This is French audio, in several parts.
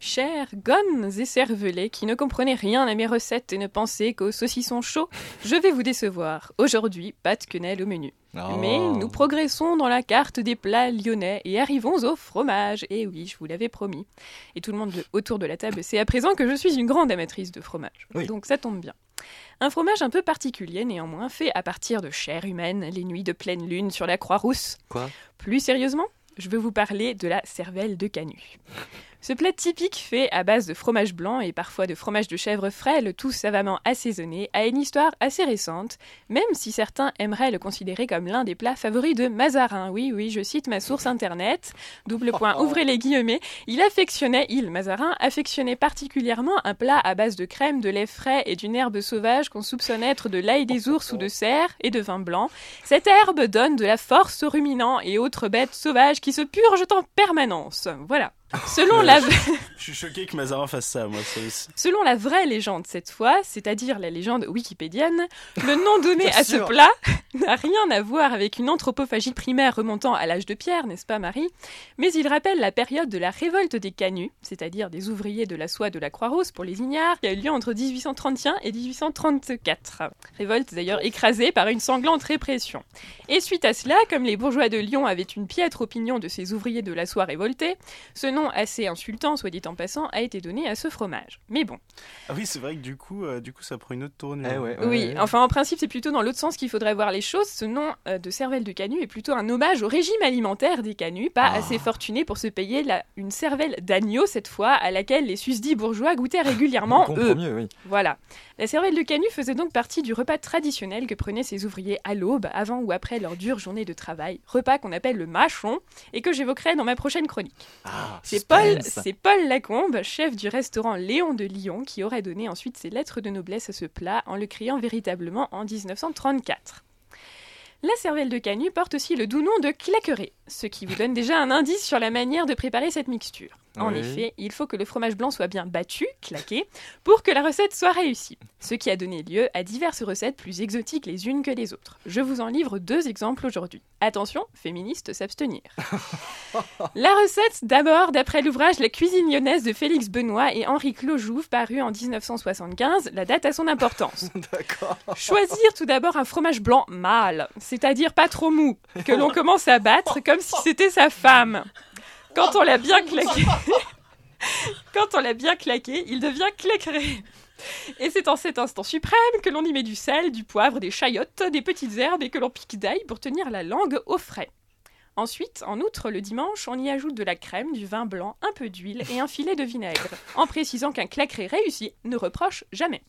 chers, gonnes et cervelets qui ne comprenaient rien à mes recettes et ne pensaient qu'aux saucissons chauds, je vais vous décevoir. Aujourd'hui, pâte quenelle au menu. Oh. Mais nous progressons dans la carte des plats lyonnais et arrivons au fromage. Et oui, je vous l'avais promis. Et tout le monde autour de la table sait à présent que je suis une grande amatrice de fromage. Oui. Donc ça tombe bien. Un fromage un peu particulier néanmoins, fait à partir de chair humaine, les nuits de pleine lune sur la Croix-Rousse. Quoi ? Plus sérieusement, je veux vous parler de la cervelle de Canut. Ce plat typique fait à base de fromage blanc et parfois de fromage de chèvre frais, le tout savamment assaisonné, a une histoire assez récente, même si certains aimeraient le considérer comme l'un des plats favoris de Mazarin. Oui, je cite ma source internet, ouvrez les guillemets, Mazarin affectionnait particulièrement un plat à base de crème, de lait frais et d'une herbe sauvage qu'on soupçonne être de l'ail des ours ou de cerf et de vin blanc. Cette herbe donne de la force aux ruminants et autres bêtes sauvages qui se purgent en permanence. Voilà. Je suis choqué que Mazarin fasse ça, moi. Selon la vraie légende cette fois, c'est-à-dire la légende wikipédienne, le nom donné à ce plat n'a rien à voir avec une anthropophagie primaire remontant à l'âge de pierre, n'est-ce pas Marie ? Mais il rappelle la période de la révolte des Canuts, c'est-à-dire des ouvriers de la soie de la Croix-Rousse pour les ignares, qui a eu lieu entre 1831 et 1834. Révolte d'ailleurs écrasée par une sanglante répression. Et suite à cela, comme les bourgeois de Lyon avaient une piètre opinion de ces ouvriers de la soie révoltés, ce nom assez insultant, soit dit en passant, a été donné à ce fromage. Mais bon. Ah oui, c'est vrai que du coup ça prend une autre tournure. Oui, enfin en principe c'est plutôt dans l'autre sens qu'il faudrait voir les choses. Ce nom de cervelle de Canut est plutôt un hommage au régime alimentaire des Canuts, pas assez fortuné pour se payer une cervelle d'agneau cette fois, à laquelle les susdits bourgeois goûtaient régulièrement eux. Mieux, oui. Voilà. La cervelle de Canut faisait donc partie du repas traditionnel que prenaient ces ouvriers à l'aube, avant ou après leur dure journée de travail. Repas qu'on appelle le mâchon et que j'évoquerai dans ma prochaine chronique. C'est Paul Lacombe, chef du restaurant Léon de Lyon, qui aurait donné ensuite ses lettres de noblesse à ce plat en le créant véritablement en 1934. La cervelle de Canut porte aussi le doux nom de claqueret, ce qui vous donne déjà un indice sur la manière de préparer cette mixture. En effet, il faut que le fromage blanc soit bien battu, claqué, pour que la recette soit réussie. Ce qui a donné lieu à diverses recettes plus exotiques les unes que les autres. Je vous en livre 2 exemples aujourd'hui. Attention, féministes s'abstenir. La recette d'abord d'après l'ouvrage La cuisine lyonnaise de Félix Benoît et Henri Clojouve, paru en 1975, la date a son importance. D'accord. Choisir tout d'abord un fromage blanc mâle, c'est-à-dire pas trop mou, que l'on commence à battre comme si c'était sa femme. Quand on l'a bien claqué, il devient claqueret. Et c'est en cet instant suprême que l'on y met du sel, du poivre, des chayotes, des petites herbes et que l'on pique d'ail pour tenir la langue au frais. Ensuite, en outre, le dimanche, on y ajoute de la crème, du vin blanc, un peu d'huile et un filet de vinaigre, en précisant qu'un claqueret réussi ne reproche jamais.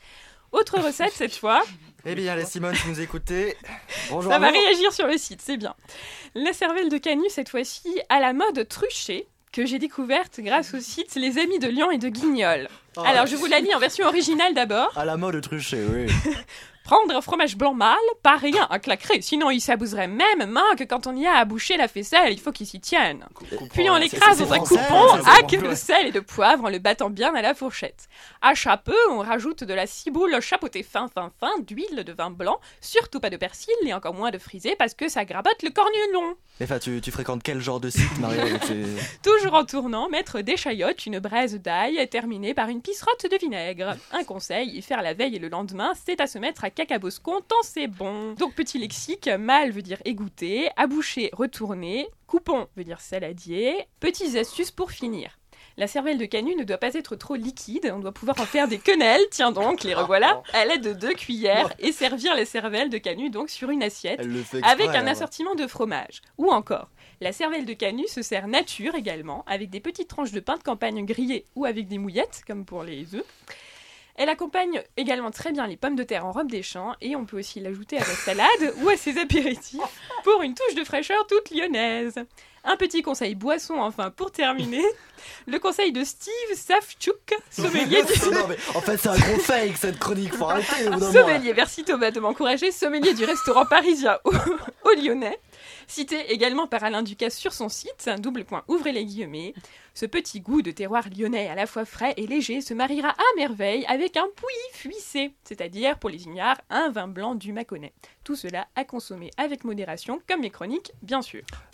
Autre recette cette fois. Eh bien, les Simone, si vous écoutez, bonjour. Ça va réagir sur le site, c'est bien. La cervelle de Canut, cette fois-ci, à la mode truchée, que j'ai découverte grâce au site Les Amis de Lyon et de Guignol. Alors, je vous la lis en version originale d'abord. À la mode truchée, oui. Prendre un fromage blanc mâle, pas rien à claquer, sinon il s'abouserait même main que quand on y a à boucher la faisselle, il faut qu'il s'y tienne. Puis on l'écrase dans un coupon avec de sel et de poivre en le battant bien à la fourchette. À chapeau, on rajoute de la ciboule chapeautée fin, d'huile, de vin blanc, surtout pas de persil et encore moins de frisé parce que ça grabote le cornulon. Enfin, tu fréquentes quel genre de site, Maria? Toujours en tournant, mettre des chayotes, une braise d'ail, terminée par une pisserotte de vinaigre. Un conseil, y faire la veille et le lendemain, c'est à se mettre à cacaboscon tant c'est bon. Donc petit lexique, mâle veut dire égoutter, aboucher, retourner, coupon veut dire saladier, petites astuces pour finir. La cervelle de Canut ne doit pas être trop liquide, on doit pouvoir en faire des quenelles, tiens donc, les revoilà, à l'aide de 2 cuillères et servir la cervelle de Canut donc sur une assiette avec un assortiment de fromage. Ou encore, la cervelle de Canut se sert nature également, avec des petites tranches de pain de campagne grillées ou avec des mouillettes, comme pour les œufs. Elle accompagne également très bien les pommes de terre en robe des champs et on peut aussi l'ajouter à sa salade ou à ses apéritifs pour une touche de fraîcheur toute lyonnaise. Un petit conseil boisson enfin pour terminer, le conseil de Steve Savchuk, sommelier du... Non mais en fait c'est un gros fake cette chronique, faut arrêter au bout d'un sommelier, merci Thomas de m'encourager, sommelier du restaurant parisien au Lyonnais, cité également par Alain Ducasse sur son site, ouvrez les guillemets. Ce petit goût de terroir lyonnais à la fois frais et léger se mariera à merveille avec un pouilly fuissé, c'est-à-dire pour les ignares un vin blanc du Mâconnais. Tout cela à consommer avec modération, comme mes chroniques, bien sûr.